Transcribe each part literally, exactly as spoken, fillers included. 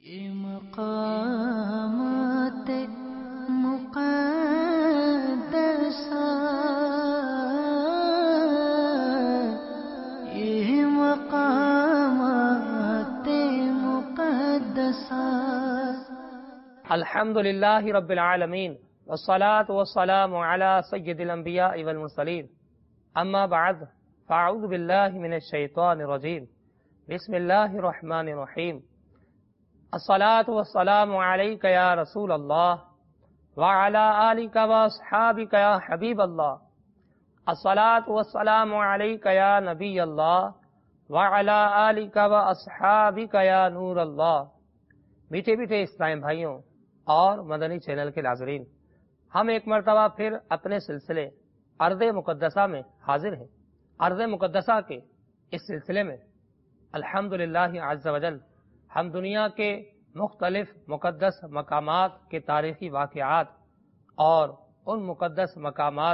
مقامات مقدسہ یہ مقامات مقدسہ الحمد للہ رب العالمین والصلاة والسلام علی سید الانبیاء والمرسلین اما بعد فاعوذ باللہ من الشیطان الرجیم بسم اللہ الرحمن الرحیم الصلاة والسلام علیک یا رسول اللہ وعلی آلک واصحابک یا حبیب اللہ الصلاة والسلام علیک یا نبی اللہ وعلی آلک واصحابک یا نور اللہ۔ میٹھے میٹھے اسلام بھائیوں اور مدنی چینل کے ناظرین، ہم ایک مرتبہ پھر اپنے سلسلے ارض مقدسہ میں حاضر ہیں۔ ارض مقدسہ کے اس سلسلے میں الحمدللہ عز وجل ہم دنیا کے مختلف مقدس مقامات کے تاریخی واقعات اور ان مقدس مقامات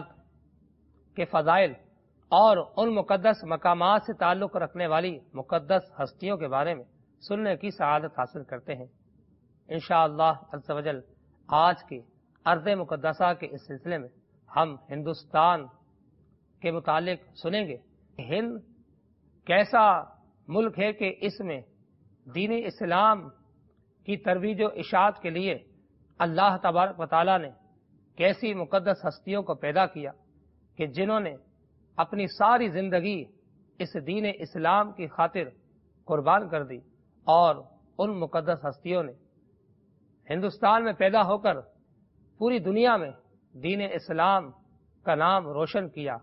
کے فضائل اور ان مقدس مقامات سے تعلق رکھنے والی مقدس ہستیوں کے بارے میں سننے کی سعادت حاصل کرتے ہیں۔ انشاءاللہ عز وجل آج کے ارض مقدسہ کے اس سلسلے میں ہم ہندوستان کے متعلق سنیں گے۔ ہند کیسا ملک ہے کہ اس میں دین اسلام کی ترویج و اشاعت کے لیے اللہ تبارک و تعالیٰ نے کیسی مقدس ہستیوں کو پیدا کیا کہ جنہوں نے اپنی ساری زندگی اس دین اسلام کی خاطر قربان کر دی، اور ان مقدس ہستیوں نے ہندوستان میں پیدا ہو کر پوری دنیا میں دین اسلام کا نام روشن کیا۔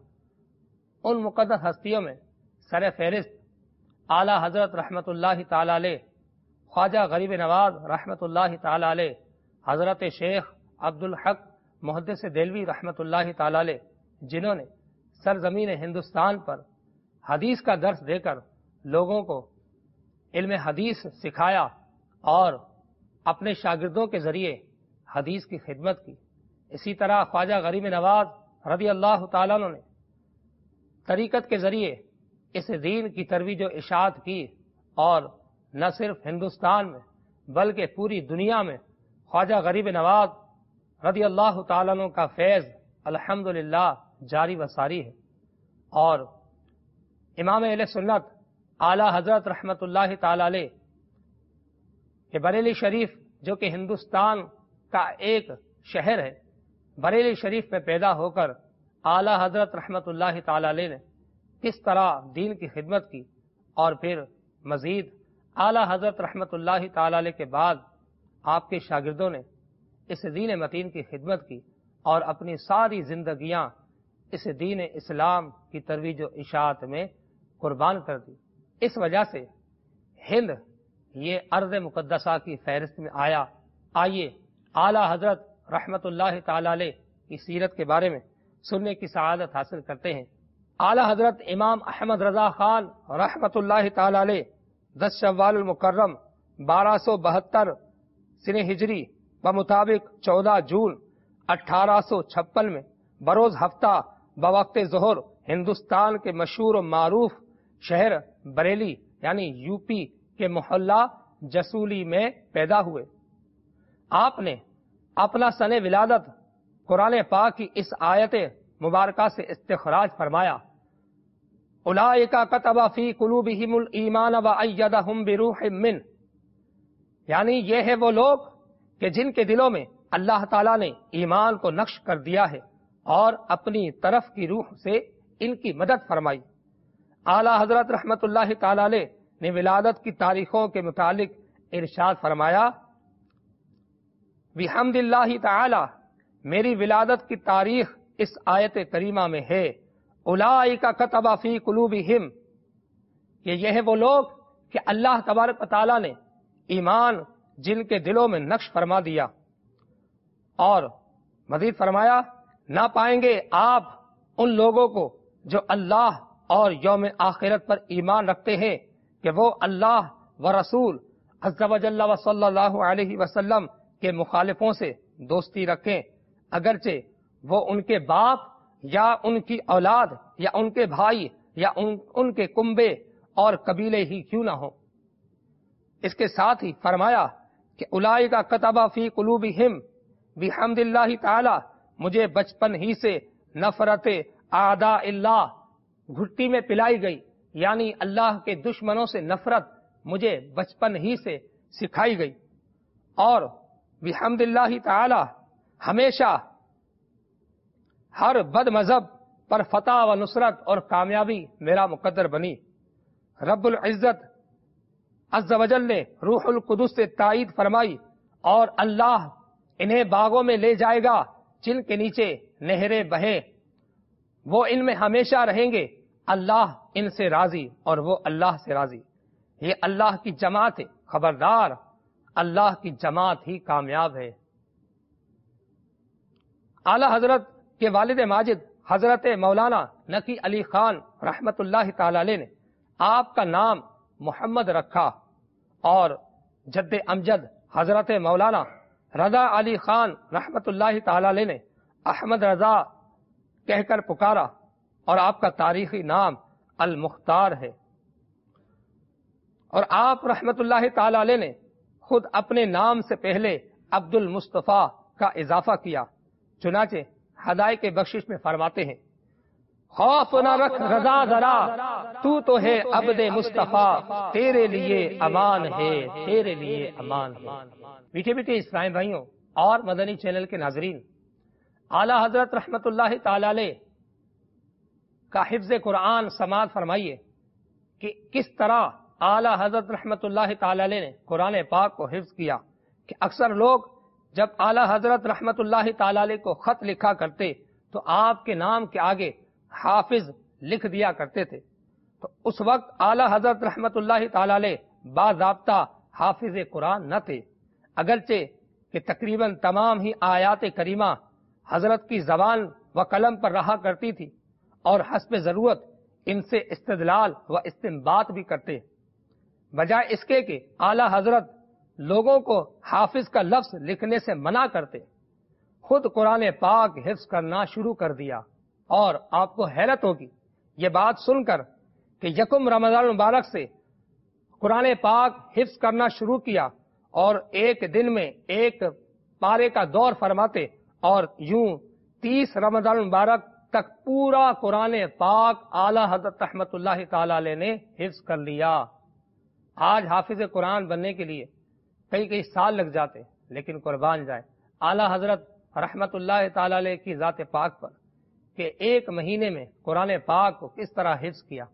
ان مقدس ہستیوں میں سر فہرست اعلیٰ حضرت رحمۃ اللہ تعالی علیہ خواجہ غریب نواز رحمۃ اللہ تعالی علیہ، حضرت شیخ عبدالحق محدث دہلوی رحمۃ اللہ تعالی علیہ، جنہوں نے سرزمین ہندوستان پر حدیث کا درس دے کر لوگوں کو علم حدیث سکھایا اور اپنے شاگردوں کے ذریعے حدیث کی خدمت کی۔ اسی طرح خواجہ غریب نواز رضی اللہ تعالیٰ عنہ نے طریقت کے ذریعے اس دین کی ترویج و اشاعت کی، اور نہ صرف ہندوستان میں بلکہ پوری دنیا میں خواجہ غریب نواز رضی اللہ تعالیٰ عنہ کا فیض الحمدللہ جاری و ساری ہے۔ اور امام اہل سنت اعلیٰ حضرت رحمۃ اللہ تعالی علیہ کہ بریلی شریف جو کہ ہندوستان کا ایک شہر ہے، بریلی شریف میں پیدا ہو کر اعلیٰ حضرت رحمۃ اللہ تعالی علیہ نے کس طرح دین کی خدمت کی، اور پھر مزید اعلیٰ حضرت رحمۃ اللہ تعالی علیہ کے بعد آپ کے شاگردوں نے اس دین متین کی خدمت کی اور اپنی ساری زندگیاں اس دین اسلام کی ترویج و اشاعت میں قربان کر دی۔ اس وجہ سے ہند یہ ارض مقدسہ کی فہرست میں آیا۔ آئیے اعلیٰ حضرت رحمۃ اللہ تعالی علیہ کی سیرت کے بارے میں سننے کی سعادت حاصل کرتے ہیں۔ اعلیٰ حضرت امام احمد رضا خان رحمۃ اللہ تعالی علیہ دس شوال المکرم بارہ سو بہتر سن ہجری بمطابق چودہ جون اٹھارہ سو چھپن میں بروز ہفتہ بوقت ظہر ہندوستان کے مشہور و معروف شہر بریلی یعنی یو پی کے محلہ جسولی میں پیدا ہوئے۔ آپ نے اپنا سن ولادت قرآن پاک کی اس آیت مبارکہ سے استخراج فرمایا، اولئک کتب فی قلوبہم الایمان وایدہم بروح منہ، یعنی یہ ہے وہ لوگ کہ جن کے دلوں میں اللہ تعالیٰ نے ایمان کو نقش کر دیا ہے اور اپنی طرف کی روح سے ان کی مدد فرمائی۔ اعلیٰ حضرت رحمۃ اللہ تعالی علیہ نے ولادت کی تاریخوں کے متعلق ارشاد فرمایا، بحمد اللہ تعالی، میری ولادت کی تاریخ اس آیت کریمہ میں ہے، اولئک کتب فی قلوبہم، کہ یہ ہے وہ لوگ کہ اللہ تبارک و تعالی نے ایمان جن کے دلوں میں نقش فرما دیا۔ اور مزید فرمایا، نہ پائیں گے آپ ان لوگوں کو جو اللہ اور یوم آخرت پر ایمان رکھتے ہیں کہ وہ اللہ و رسول عز و جل و صلی اللہ علیہ وسلم کے مخالفوں سے دوستی رکھیں، اگرچہ وہ ان کے باپ یا ان کی اولاد یا ان کے بھائی یا ان, ان کے کنبے اور قبیلے ہی کیوں نہ ہوں۔ اس کے ساتھ ہی فرمایا کہ اولئک کتب فی قلوبہم بحمد اللہ تعالی، مجھے بچپن ہی سے نفرت اعداء اللہ گھٹی میں پلائی گئی، یعنی اللہ کے دشمنوں سے نفرت مجھے بچپن ہی سے سکھائی گئی، اور بحمد اللہ تعالی ہمیشہ ہر بد مذہب پر فتح و نصرت اور کامیابی میرا مقدر بنی۔ رب العزت عز و جل نے روح القدس سے تائید فرمائی، اور اللہ انہیں باغوں میں لے جائے گا جن کے نیچے نہریں بہیں، وہ ان میں ہمیشہ رہیں گے، اللہ ان سے راضی اور وہ اللہ سے راضی۔ یہ اللہ کی جماعت ہے، خبردار اللہ کی جماعت ہی کامیاب ہے۔ اعلی حضرت کے والد ماجد حضرت مولانا نقی علی خان رحمت اللہ تعالی علیہ نے آپ کا نام محمد رکھا، اور جد امجد حضرت مولانا رضا علی خان رحمت اللہ تعالی علیہ نے احمد رضا کہہ کر پکارا، اور آپ کا تاریخی نام المختار ہے۔ اور آپ رحمت اللہ تعالی علیہ نے خود اپنے نام سے پہلے عبد المصطفیٰ کا اضافہ کیا، چنانچہ ہدایت بخشش میں فرماتے ہیں، خوف نہ رکھ رضا ذرا، تو تو ہے عبد مصطفیٰ، تیرے لیے امان ہے، تیرے لیے امان ہے۔ میٹھے میٹھے اسلام بھائیوں اور مدنی چینل کے ناظرین، اعلی حضرت رحمت اللہ تعالی علیہ کا حفظ قرآن سماعت فرمائیے کہ کس طرح اعلی حضرت رحمت اللہ تعالی علیہ نے قرآن پاک کو حفظ کیا، کہ اکثر لوگ جب اعلی حضرت رحمت اللہ تعالی علیہ کو خط لکھا کرتے تو آپ کے نام کے آگے حافظ لکھ دیا کرتے تھے، تو اس وقت اعلی حضرت رحمت اللہ تعالی علیہ باضابطہ حافظ قرآن نہ تھے، اگرچہ کہ تقریباً تمام ہی آیات کریمہ حضرت کی زبان و قلم پر رہا کرتی تھی، اور حسب ضرورت ان سے استدلال و استنباط بھی کرتے، بجائے اس کے کہ اعلی حضرت لوگوں کو حافظ کا لفظ لکھنے سے منع کرتے، خود قرآن پاک حفظ کرنا شروع کر دیا۔ اور آپ کو حیرت ہوگی یہ بات سن کر کہ یکم رمضان مبارک سے قرآن پاک حفظ کرنا شروع کیا، اور ایک دن میں ایک پارے کا دور فرماتے، اور یوں تیس رمضان مبارک تک پورا قرآن پاک اعلی حضرت رحمت اللہ تعالی علیہ نے حفظ کر لیا۔ آج حافظ قرآن بننے کے لیے کئی کئی سال لگ جاتے، لیکن قربان جائے اعلی حضرت رحمت اللہ تعالی علیہ کی ذات پاک پر کہ ایک مہینے میں قرآن پاک کو کس طرح حفظ کیا۔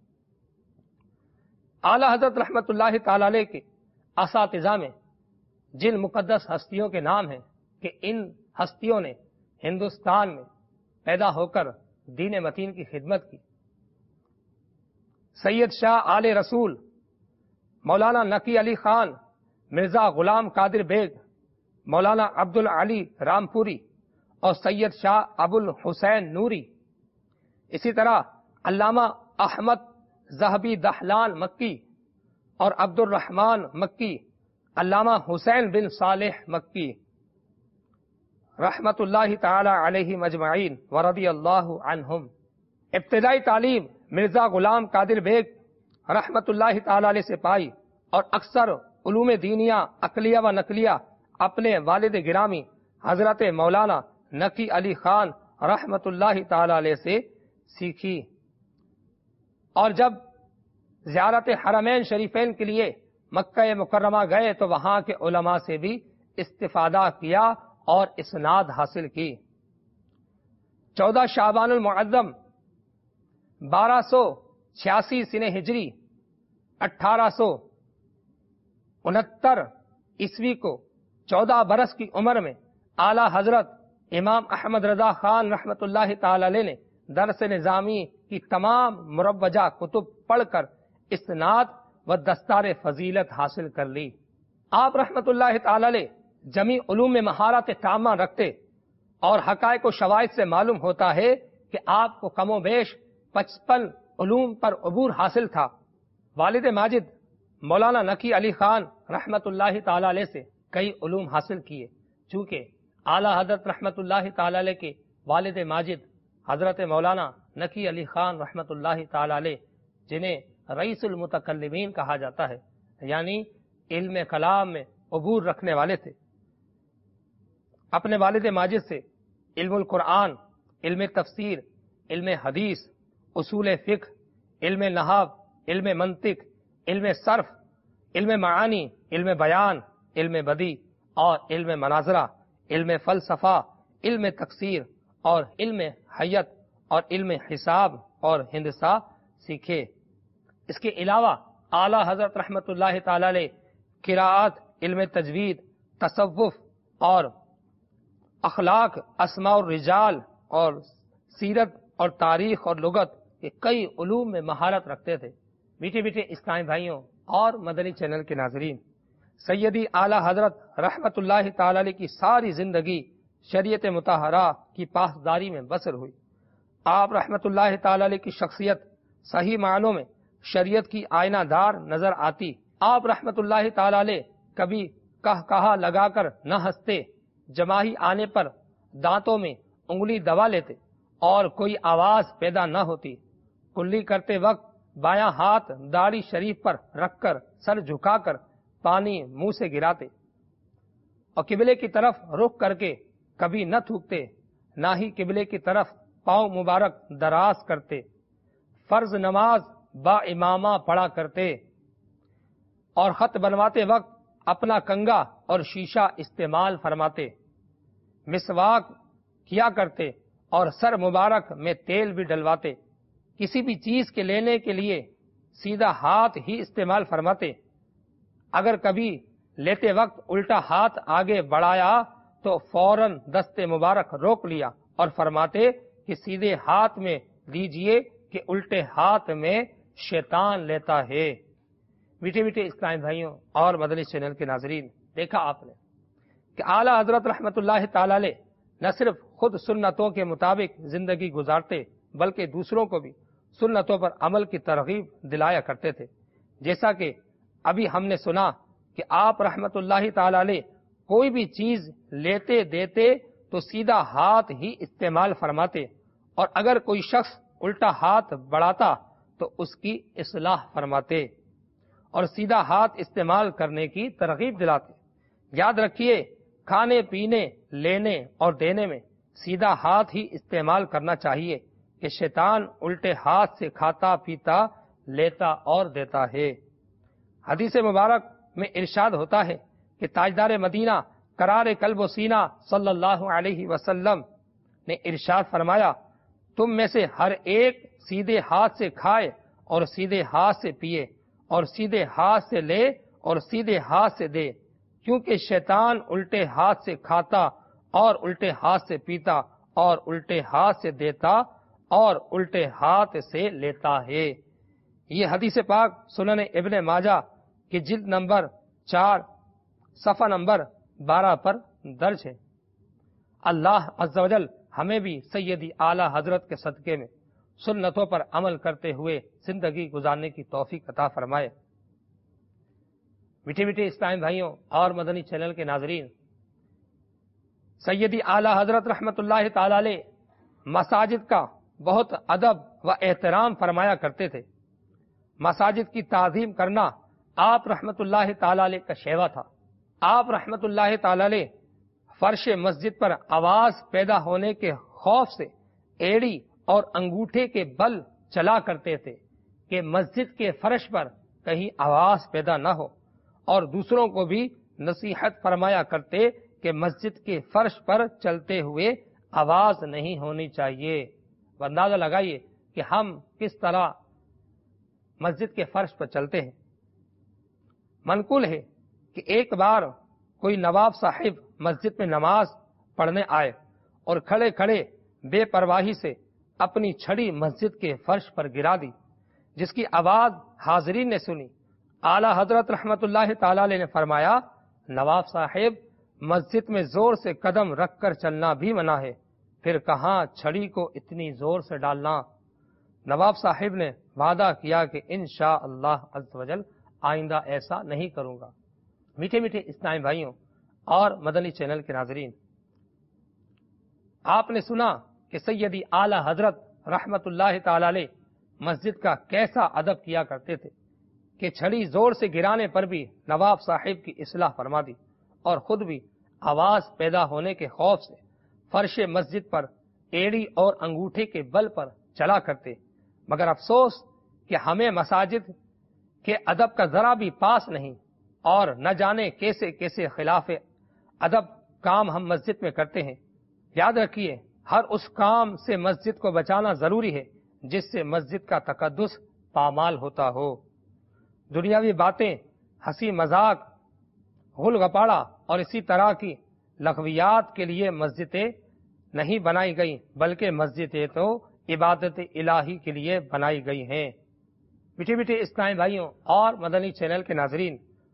اعلی حضرت رحمت اللہ تعالی علیہ کے اساتذہ میں جن مقدس ہستیوں کے نام ہیں کہ ان ہستیوں نے ہندوستان میں پیدا ہو کر دین متین کی خدمت کی، سید شاہ آل رسول مولانا نقی علی خان، مرزا غلام قادر بیگ، مولانا عبد العلی رامپوری، اور سید شاہ ابو الحسین نوری، اسی طرح علامہ احمد ذہبی دہلان مکی اور عبد الرحمن مکی، علامہ حسین بن صالح مکی رحمت اللہ تعالی علیہ مجمعین ورضی اللہ عنہم۔ ابتدائی تعلیم مرزا غلام قادر بیگ رحمت اللہ تعالی علیہ سے پائی، اور اکثر علوم دینیہ عقلیہ و نقلیہ اپنے والد گرامی حضرت مولانا نقی علی خان رحمت اللہ تعالی علیہ سے سیکھی، اور جب زیارت حرمین شریفین کے لیے مکہ مکرمہ گئے تو وہاں کے علماء سے بھی استفادہ کیا اور اسناد حاصل کی۔ چودہ شعبان المعظم بارہ سو چھیاسی سن ہجری اٹھارہ سو انہتر عیسوی کو چودہ برس کی عمر میں اعلی حضرت امام احمد رضا خان رحمت اللہ تعالی علیہ نے درس نظامی کی تمام مروجہ کتب پڑھ کر اسناد و دستار فضیلت حاصل کر لی۔ آپ رحمت اللہ تعالی علیہ جمی علوم میں مہارت تامہ رکھتے، اور حقائق و شواہد سے معلوم ہوتا ہے کہ آپ کو کم و بیش پچپن علوم پر عبور حاصل تھا۔ والد ماجد مولانا نقی علی خان رحمت اللہ تعالی علیہ سے کئی علوم حاصل کیے، چونکہ اعلی حضرت رحمت اللہ تعالی علیہ کے والد ماجد حضرت مولانا نقی علی خان رحمت اللہ تعالی علیہ، جنہیں رئیس المتکلمین کہا جاتا ہے، یعنی علم کلام میں عبور رکھنے والے تھے۔ اپنے والد ماجد سے علم القرآن، علم تفسیر، علم حدیث، اصول فقہ، علم نحو، علم منطق، علم صرف، علم معانی، علم بیان، علم بدیع اور علم مناظرہ، علم فلسفہ، علم تکثیر اور علم حیت اور علم حساب اور ہندسہ سیکھے۔ اس کے علاوہ اعلیٰ حضرت رحمت اللہ تعالی علیہ قراءت، علم تجوید، تصوف اور اخلاق، اسماء الرجال اور سیرت اور تاریخ اور لغت کے کئی علوم میں مہارت رکھتے تھے۔ میٹھے میٹھے اسلامی بھائیوں اور مدنی چینل کے ناظرین، سیدی اعلیٰ حضرت رحمت اللہ تعالی علیہ کی ساری زندگی شریعت مطہرہ کی پاسداری میں بسر ہوئی۔ آپ رحمت اللہ تعالی علیہ کی شخصیت صحیح معنوں میں شریعت کی آئینہ دار نظر آتی۔ آپ رحمت اللہ تعالی علیہ کبھی کہہ کہا لگا کر نہ ہنستے، جماہی آنے پر دانتوں میں انگلی دبا لیتے اور کوئی آواز پیدا نہ ہوتی۔ کلی کرتے وقت بایاں ہاتھ داڑھی شریف پر رکھ کر سر جھکا کر پانی منہ سے گراتے اور قبلے کی طرف رخ کر کے کبھی نہ تھوکتے، نہ ہی قبلے کی طرف پاؤں مبارک دراز کرتے۔ فرض نماز با امامہ پڑھا کرتے اور خط بنواتے وقت اپنا کنگا اور شیشہ استعمال فرماتے۔ مسواک کیا کرتے اور سر مبارک میں تیل بھی ڈلواتے۔ کسی بھی چیز کے لینے کے لیے سیدھا ہاتھ ہی استعمال فرماتے۔ اگر کبھی لیتے وقت الٹا ہاتھ آگے بڑھایا تو فوراً دست مبارک روک لیا اور فرماتے کہ سیدھے ہاتھ میں دیجئے کہ الٹے ہاتھ میں شیطان لیتا ہے۔ میٹھے میٹھے اسلامی بھائیوں اور مدنی چینل کے ناظرین، دیکھا آپ نے کہ اعلیٰ حضرت رحمت اللہ تعالی علیہ نہ صرف خود سنتوں کے مطابق زندگی گزارتے بلکہ دوسروں کو بھی سنتوں پر عمل کی ترغیب دلایا کرتے تھے۔ جیسا کہ ابھی ہم نے سنا کہ آپ رحمت اللہ تعالی علیہ کوئی بھی چیز لیتے دیتے تو سیدھا ہاتھ ہی استعمال فرماتے، اور اگر کوئی شخص الٹا ہاتھ بڑھاتا تو اس کی اصلاح فرماتے اور سیدھا ہاتھ استعمال کرنے کی ترغیب دلاتے۔ یاد رکھیے، کھانے پینے، لینے اور دینے میں سیدھا ہاتھ ہی استعمال کرنا چاہیے کہ شیطان الٹے ہاتھ سے کھاتا پیتا، لیتا اور دیتا ہے۔ حدیث مبارک میں ارشاد ہوتا ہے کہ تاجدار مدینہ قرار قلب و سینہ صلی اللہ علیہ وسلم نے ارشاد فرمایا، تم میں سے ہر ایک سیدھے ہاتھ سے کھائے اور سیدھے ہاتھ سے پیے اور سیدھے ہاتھ سے لے اور سیدھے ہاتھ سے دے، کیونکہ شیطان الٹے ہاتھ سے کھاتا اور الٹے ہاتھ سے پیتا اور الٹے ہاتھ سے دیتا اور الٹے ہاتھ سے لیتا ہے۔ یہ حدیث پاک سنن ابن ماجہ کی جلد نمبر چار صفحہ نمبر بارہ پر درج ہے۔ اللہ عز و جل ہمیں بھی سیدی اعلیٰ حضرت کے صدقے میں سنتوں پر عمل کرتے ہوئے زندگی گزارنے کی توفیق عطا فرمائے۔ میٹھے میٹھے اسلامی بھائیوں اور مدنی چینل کے ناظرین، سیدی اعلیٰ حضرت رحمت اللہ تعالی علیہ مساجد کا بہت ادب و احترام فرمایا کرتے تھے۔ مساجد کی تعظیم کرنا آپ رحمت اللہ تعالی علیہ کا شیوا تھا۔ آپ رحمت اللہ تعالی علیہ فرش مسجد پر آواز پیدا ہونے کے خوف سے ایڑی اور انگوٹھے کے بل چلا کرتے تھے کہ مسجد کے فرش پر کہیں آواز پیدا نہ ہو، اور دوسروں کو بھی نصیحت فرمایا کرتے کہ مسجد کے فرش پر چلتے ہوئے آواز نہیں ہونی چاہیے۔ اندازہ لگائیے کہ ہم کس طرح مسجد کے فرش پر چلتے ہیں۔ منقول ہے کہ ایک بار کوئی نواب صاحب مسجد میں نماز پڑھنے آئے اور کھڑے کھڑے بے پرواہی سے اپنی چھڑی مسجد کے فرش پر گرا دی، جس کی آواز حاضرین نے سنی۔ اعلیٰ حضرت رحمت اللہ تعالی علیہ نے فرمایا، نواب صاحب، مسجد میں زور سے قدم رکھ کر چلنا بھی منع ہے، پھر کہاں چھڑی کو اتنی زور سے ڈالنا۔ نواب صاحب نے وعدہ کیا کہ انشاءاللہ عز و جل آئندہ ایسا نہیں کروں گا۔ میٹھے میٹھے اسلامی بھائیوں اور مدنی چینل کے ناظرین، آپ نے سنا کہ سیدی اعلیٰ حضرت رحمت اللہ تعالی علیہ مسجد کا کیسا ادب کیا کرتے تھے۔ کہ چھڑی زور سے گرانے پر بھی نواب صاحب کی اصلاح فرما دی اور خود بھی آواز پیدا ہونے کے خوف سے فرش مسجد پر ایڑی اور انگوٹھے کے بل پر چلا کرتے، مگر افسوس کہ ہمیں مساجد کے ادب کا ذرا بھی پاس نہیں، اور نہ جانے کیسے کیسے خلاف ادب کام ہم مسجد میں کرتے ہیں۔ یاد رکھیے، ہر اس کام سے مسجد کو بچانا ضروری ہے جس سے مسجد کا تقدس پامال ہوتا ہو۔ دنیاوی باتیں، ہنسی مذاق، غل گپاڑا اور اسی طرح کی لغویات کے لیے مسجدیں نہیں بنائی گئی، بلکہ مسجدیں تو عبادت الہی کے لیے بنائی گئی ہیں۔ میٹھے میٹھے اسلامی بھائیوں اور مدنی چینل کے ناظرین،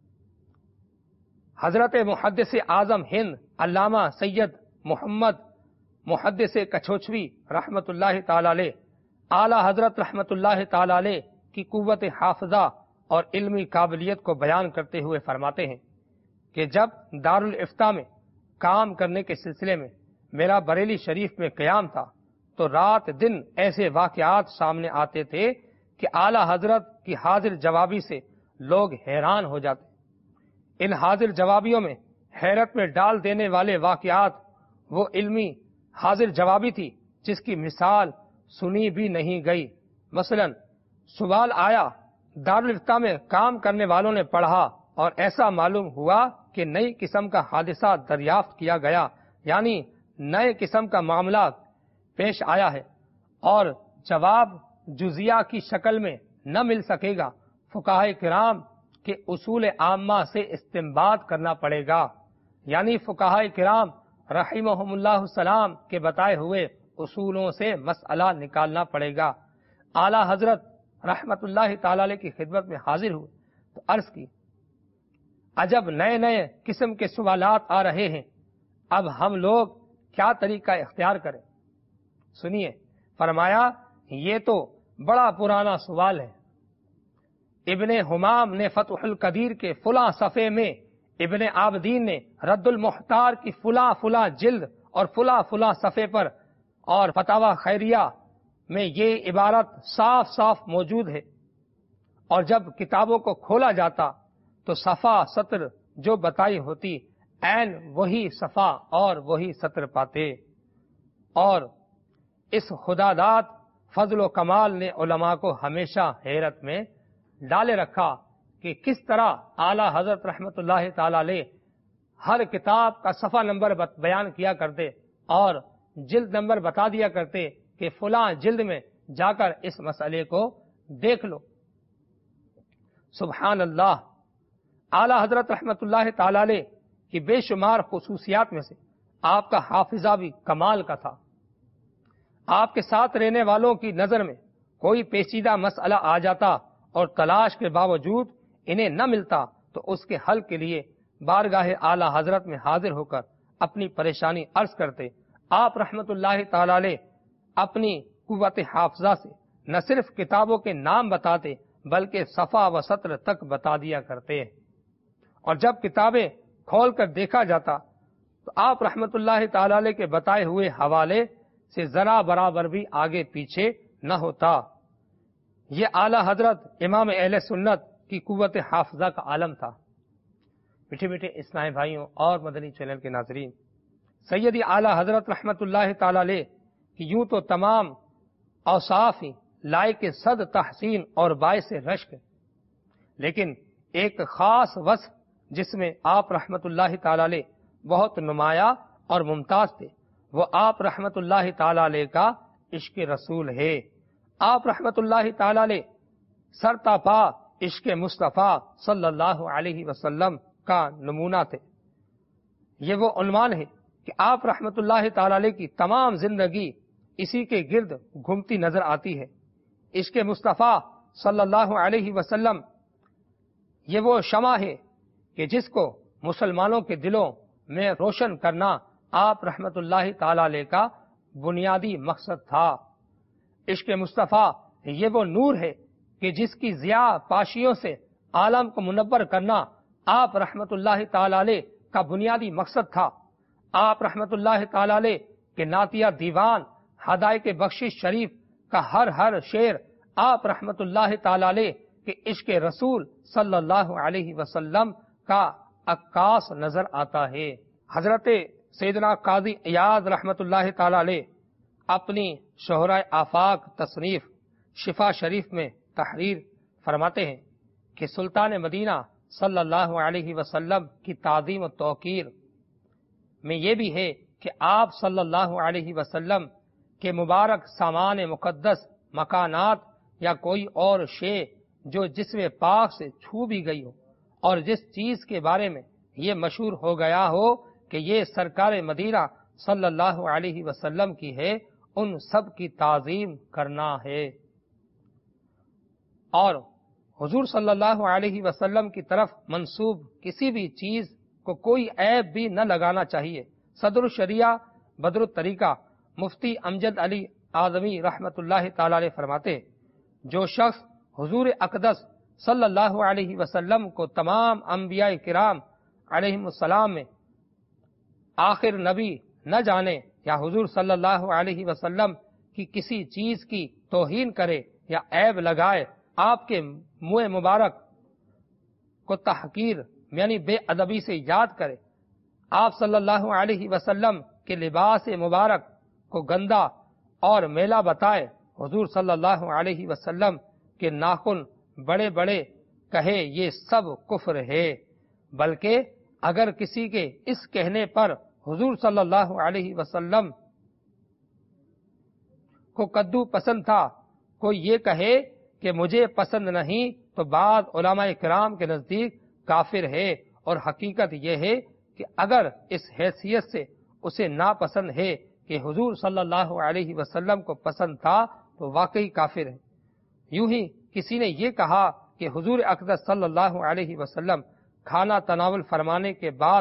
حضرت محدث اعظم ہند علامہ سید محمد محدث کچھوچوی رحمت اللہ تعالی علیہ، اعلی حضرت رحمت اللہ تعالی علیہ کی قوت حافظہ اور علمی قابلیت کو بیان کرتے ہوئے فرماتے ہیں کہ جب دارالافتاء میں کام کرنے کے سلسلے میں میرا بریلی شریف میں قیام تھا تو رات دن ایسے واقعات سامنے آتے تھے کہ اعلی حضرت کی حاضر جوابی سے لوگ حیران ہو جاتے۔ ان حاضر جوابیوں میں حیرت میں ڈال دینے والے واقعات وہ علمی حاضر جوابی تھی جس کی مثال سنی بھی نہیں گئی۔ مثلا سوال آیا، دارالافتاء میں کام کرنے والوں نے پڑھا اور ایسا معلوم ہوا کہ نئی قسم کا حادثہ دریافت کیا گیا، یعنی نئے قسم کا معاملہ پیش آیا ہے اور جواب جزیہ کی شکل میں نہ مل سکے گا، فقہائے کرام کے اصول عامہ سے استنباط کرنا پڑے گا، یعنی فقہائے کرام رحمہم اللہ السلام کے بتائے ہوئے اصولوں سے مسئلہ نکالنا پڑے گا۔ اعلی حضرت رحمت اللہ تعالی علیہ کی خدمت میں حاضر ہوئے تو عرض کی، عجب نئے نئے قسم کے سوالات آ رہے ہیں، اب ہم لوگ کیا طریقہ اختیار کریں؟ سنیے، فرمایا یہ تو بڑا پرانا سوال ہے۔ ابن حمام نے فتح القدیر کے فلاں صفحے میں، ابن عابدین نے رد المحتار کی فلاں فلاں جلد اور فلاں فلاں صفحے پر، اور فتاوی خیریہ میں یہ عبارت صاف صاف موجود ہے، اور جب کتابوں کو کھولا جاتا تو صفحہ سطر جو بتائی ہوتی عین وہی صفحہ اور وہی سطر پاتے۔ اور اس خداداد فضل و کمال نے علماء کو ہمیشہ حیرت میں ڈالے رکھا کہ کس طرح اعلی حضرت رحمت اللہ تعالی علیہ ہر کتاب کا صفحہ نمبر بیان کیا کرتے اور جلد نمبر بتا دیا کرتے کہ فلاں جلد میں جا کر اس مسئلے کو دیکھ لو۔ سبحان اللہ، اعلی حضرت رحمت اللہ تعالی علیہ کی بے شمار خصوصیات میں سے آپ کا حافظہ بھی کمال کا تھا۔ آپ کے ساتھ رہنے والوں کی نظر میں کوئی پیچیدہ مسئلہ آ جاتا اور تلاش کے باوجود انہیں نہ ملتا تو اس کے حل کے لیے بارگاہ اعلی حضرت میں حاضر ہو کر اپنی پریشانی عرض کرتے۔ آپ رحمت اللہ تعالی علیہ اپنی قوت حافظہ سے نہ صرف کتابوں کے نام بتاتے بلکہ صفحہ و سطر تک بتا دیا کرتے، اور جب کتابیں کھول کر دیکھا جاتا تو آپ رحمت اللہ تعالی علیہ کے بتائے ہوئے حوالے سے ذرا برابر بھی آگے پیچھے نہ ہوتا۔ یہ اعلی حضرت امام اہل سنت کی قوت حافظہ کا عالم تھا۔ میٹھے میٹھے اسلامی بھائیوں اور مدنی چینل کے ناظرین، سیدی اعلی حضرت رحمت اللہ تعالی علیہ کی یوں تو تمام اوصاف ہی لائق صد تحسین اور باعث رشک، لیکن ایک خاص وصف جس میں آپ رحمت اللہ تعالی علیہ بہت نمایاں اور ممتاز تھے، وہ آپ رحمت اللہ تعالی علیہ کا عشق رسول ہے۔ آپ رحمت اللہ تعالی علیہ سرتا پا عشق مصطفیٰ صلی اللہ علیہ وسلم کا نمونہ تھے۔ یہ وہ عنوان ہے کہ آپ رحمت اللہ تعالی علیہ کی تمام زندگی اسی کے گرد گھومتی نظر آتی ہے۔ عشق مصطفیٰ صلی اللہ علیہ وسلم یہ وہ شمع ہے کہ جس کو مسلمانوں کے دلوں میں روشن کرنا آپ رحمت اللہ تعالی علیہ کا بنیادی مقصد تھا۔ عشق مصطفیٰ یہ وہ نور ہے کہ جس کی ضیاء پاشیوں سے عالم کو منور کرنا آپ رحمت اللہ تعالی علیہ کا بنیادی مقصد تھا۔ آپ رحمت اللہ تعالی علیہ کے نعتیہ دیوان ہدایت بخشش شریف کا ہر ہر شعر آپ رحمت اللہ تعالی علیہ کہ عشق رسول صلی اللہ علیہ وسلم کا عکاس نظر آتا ہے۔ حضرت سیدنا قاضی ایاض رحمۃ اللہ تعالی علیہ اپنی شہرۂ آفاق تصنیف شفا شریف میں تحریر فرماتے ہیں کہ سلطان مدینہ صلی اللہ علیہ وسلم کی تعظیم و توقیر میں یہ بھی ہے کہ آپ صلی اللہ علیہ وسلم کے مبارک سامان مقدس، مکانات یا کوئی اور شے جو جسم پاک سے چھو بھی گئی ہو اور جس چیز کے بارے میں یہ مشہور ہو گیا ہو کہ یہ سرکار مدینہ صلی اللہ علیہ وسلم کی ہے، ان سب کی تعظیم کرنا ہے، اور حضور صلی اللہ علیہ وسلم کی طرف منسوب کسی بھی چیز کو کوئی عیب بھی نہ لگانا چاہیے۔ صدر الشریعہ بدر الطریقہ مفتی امجد علی اعظمی رحمۃ اللہ تعالی علیہ فرماتے، جو شخص حضور اقدس صلی اللہ علیہ وسلم کو تمام انبیاء کرام علیہم السلام میں آخر نبی نہ جانے یا حضور صلی اللہ علیہ وسلم کی کسی چیز کی توہین کرے یا عیب لگائے، آپ کے منہ مبارک کو تحقیر یعنی بے ادبی سے یاد کرے، آپ صلی اللہ علیہ وسلم کے لباس مبارک کو گندا اور میلا بتائے، حضور صلی اللہ علیہ وسلم کے ناخن بڑے بڑے کہے، یہ سب کفر ہے۔ بلکہ اگر کسی کے اس کہنے پر حضور صلی اللہ علیہ وسلم کو کدو پسند تھا، کوئی یہ کہے کہ مجھے پسند نہیں، تو بعض علماء کرام کے نزدیک کافر ہے، اور حقیقت یہ ہے کہ اگر اس حیثیت سے اسے ناپسند ہے کہ حضور صلی اللہ علیہ وسلم کو پسند تھا تو واقعی کافر ہے۔ یوں ہی کسی نے یہ کہا کہ حضور اقدس صلی اللہ علیہ وسلم کھانا تناول فرمانے کے بعد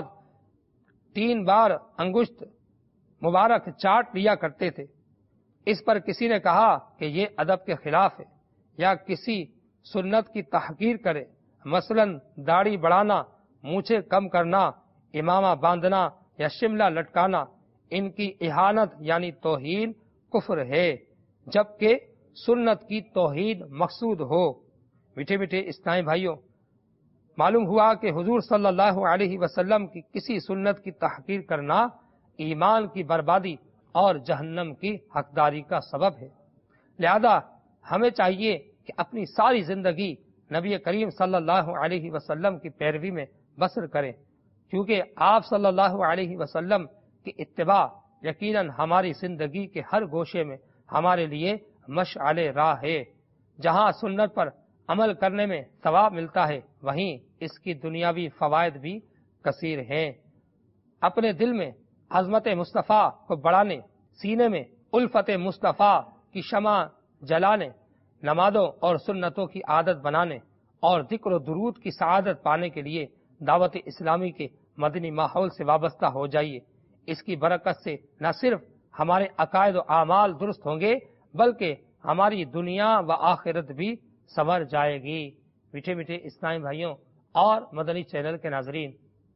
تین بار انگشت مبارک چاٹ لیا کرتے تھے، اس پر کسی نے کہا کہ یہ ادب کے خلاف ہے، یا کسی سنت کی تحقیر کرے، مثلا داڑھی بڑھانا، مونچھیں کم کرنا، امامہ باندھنا یا شملہ لٹکانا، ان کی اہانت یعنی توہین کفر ہے، جبکہ سنت کی توہین مقصود ہو۔ میٹھے میٹھے اسلامی بھائیوں، معلوم ہوا کہ حضور صلی اللہ علیہ وسلم کی کسی سنت کی تحقیر کرنا ایمان کی بربادی اور جہنم کی حقداری کا سبب ہے۔ لہذا ہمیں چاہیے کہ اپنی ساری زندگی نبی کریم صلی اللہ علیہ وسلم کی پیروی میں بسر کریں، کیونکہ آپ صلی اللہ علیہ وسلم کی اتباع یقیناً ہماری زندگی کے ہر گوشے میں ہمارے لیے مشعل راہ ہے۔ جہاں سنت پر عمل کرنے میں ثواب ملتا ہے، وہیں اس کی دنیاوی فوائد بھی کثیر ہیں۔ اپنے دل میں عظمت مصطفیٰ کو بڑھانے، سینے میں الفت مصطفیٰ کی شمع جلانے، نمازوں اور سنتوں کی عادت بنانے اور ذکر و درود کی سعادت پانے کے لیے دعوت اسلامی کے مدنی ماحول سے وابستہ ہو جائیے۔ اس کی برکت سے نہ صرف ہمارے عقائد و اعمال درست ہوں گے، بلکہ ہماری دنیا و آخرت بھی سنور جائے گی۔ میٹھے میٹھے اسلامی بھائیوں اور مدنی چینل کے ناظرین،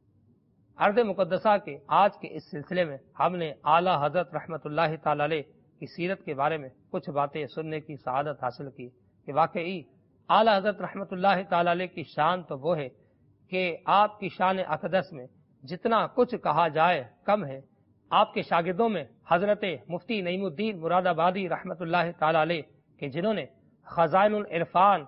ارض مقدسہ کے آج کے اس سلسلے میں ہم نے اعلیٰ حضرت رحمت اللہ تعالی علیہ کی سیرت کے بارے میں کچھ باتیں سننے کی سعادت حاصل کی کہ واقعی اعلیٰ حضرت رحمت اللہ تعالی علیہ کی شان تو وہ ہے کہ آپ کی شان اقدس میں جتنا کچھ کہا جائے کم ہے۔ آپ کے شاگردوں میں حضرت مفتی نعیم الدین مراد آبادی رحمت اللہ تعالی علیہ کہ جنہوں نے خزائن العرفان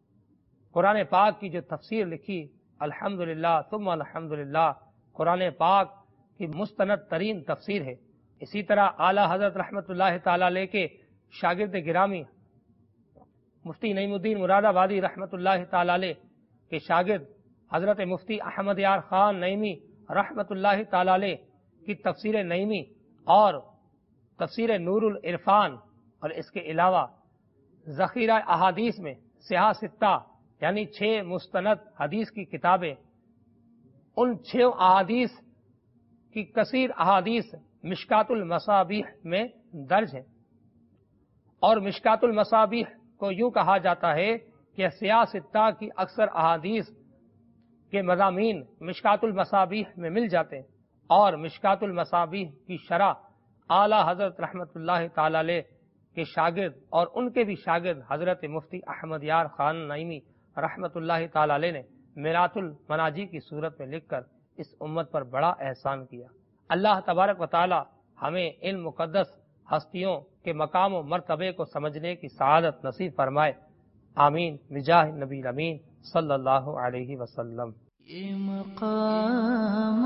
قرآن پاک کی جو تفسیر لکھی، الحمدللہ ثم الحمدللہ، قرآن پاک کی مستند ترین تفسیر ہے۔ اسی طرح اعلیٰ حضرت رحمت اللہ تعالی علیہ کے شاگرد گرامی مفتی نعیم الدین مراد آبادی رحمت اللہ تعالی علیہ کے شاگرد حضرت مفتی احمد یار خان نعیمی رحمت اللہ تعالی علیہ کی تفسیر نعیمی اور تفسیر نور العرفان، اور اس کے علاوہ ذخیرہ احادیث میں سیاہ ستہ یعنی چھ مستند حدیث کی کتابیں، ان چھ احادیث کی کثیر احادیث مشکات المصابیح میں درج ہیں، اور مشکات المصابیح کو یوں کہا جاتا ہے کہ سیاہ ستہ کی اکثر احادیث کے مضامین مشکات المصابیح میں مل جاتے ہیں، اور مشکات المصابیح کی شرح اعلیٰ حضرت رحمت اللہ تعالی علیہ کے شاگرد اور ان کے بھی شاگرد حضرت مفتی احمد یار خان نعیمی رحمت اللہ تعالی علیہ نے میرات المناجی کی صورت میں لکھ کر اس امت پر بڑا احسان کیا۔ اللہ تبارک و تعالی ہمیں ان مقدس ہستیوں کے مقام و مرتبے کو سمجھنے کی سعادت نصیب فرمائے، آمین بجاہ نبی امین صلی اللہ علیہ وسلم۔ یہ مقام